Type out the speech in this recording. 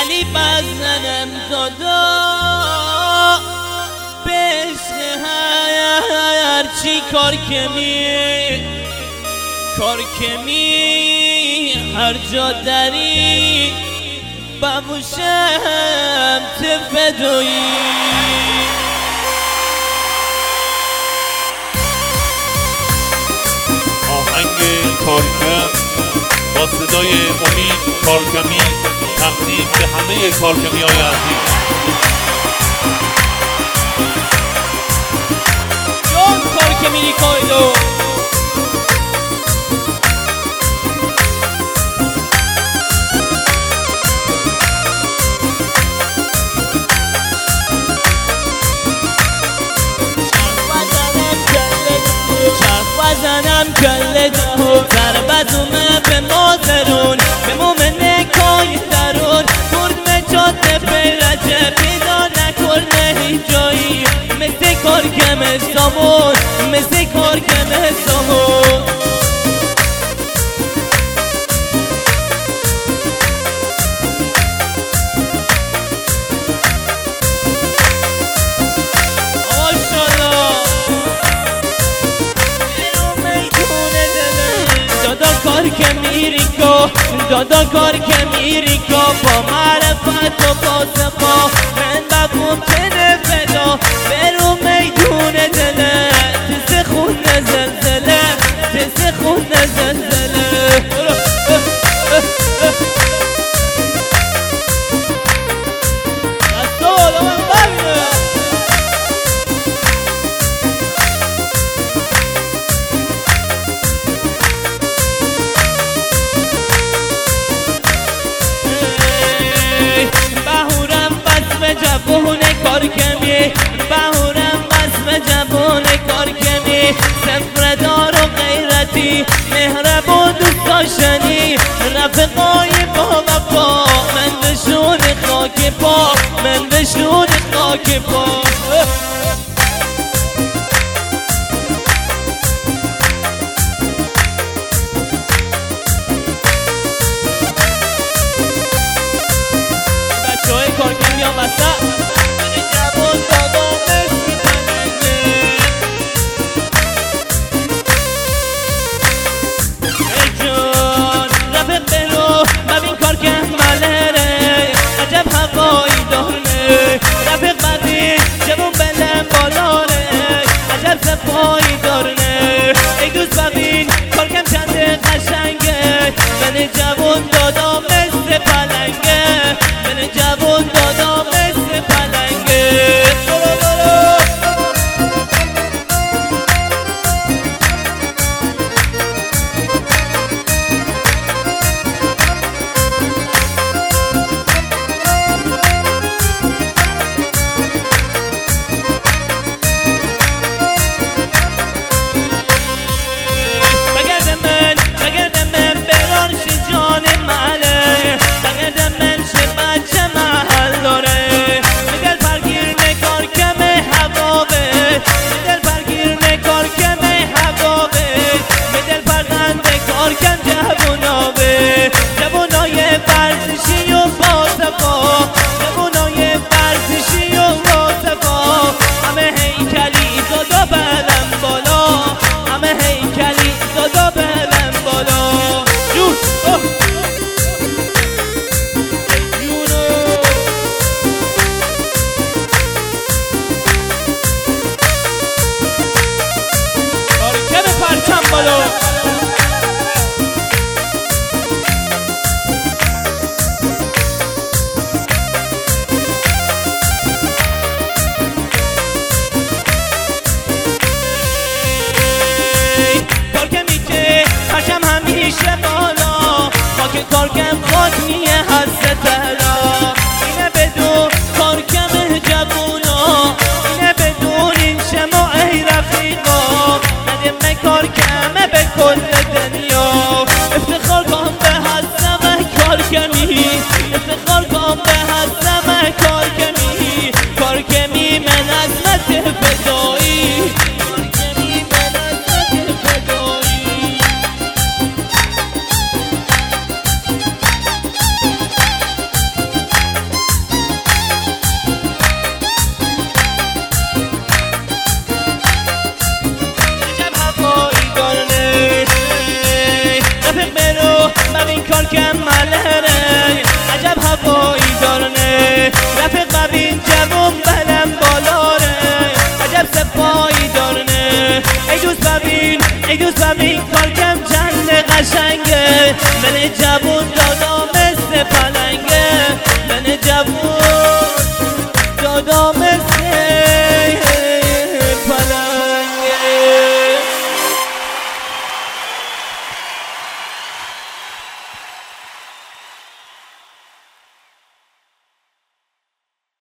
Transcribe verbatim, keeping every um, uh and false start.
ولی بزنم دادا به عشق هر چی کار کمی کار کمی هر جا داری بموشم تفدویی. آهنگ کارکم با صدای امید کارکمی تقدیم به همه کارکمی های عزیز. جان کارکمی ریکایدو بزنم کل جهون ضربتومه به مازرون به مومن کای درون کردم جاده پیرجه پیدا نکرده هیچ جایی مثل کارکم سامون مثل کارکم سامون. دادا کار که میری که با معرفت و با سقا من بقوم تنه فدا برو میدون دله تس خون زلزله تس خون زلزله. جوون کارکمی بهورم قسم جوون کارکمی سفردار و غیرتی مهربون دوست داشتنی رفقای با وفا من بشون خاک پا من بشون خاک پا. بچه های کارکمی ها بسته پایی دارنه ای دوست ببین کارکم چنده قشنگه من جوون دادا مثل پلنگه من جوون دادا مثل پلنگه. کارکم خاک میه هست تلا اینه بدون کارکم جوونا اینه بدون این شما ای رفیقا ندیم کارکمه به کل دنیا افتخار کن به هستم کارکمی افتخار کن به هستم کارکمی کارکمی من عظمت فدایی کارکمی من عظمت فدایی. تو زمین کارکم چند قشنگه من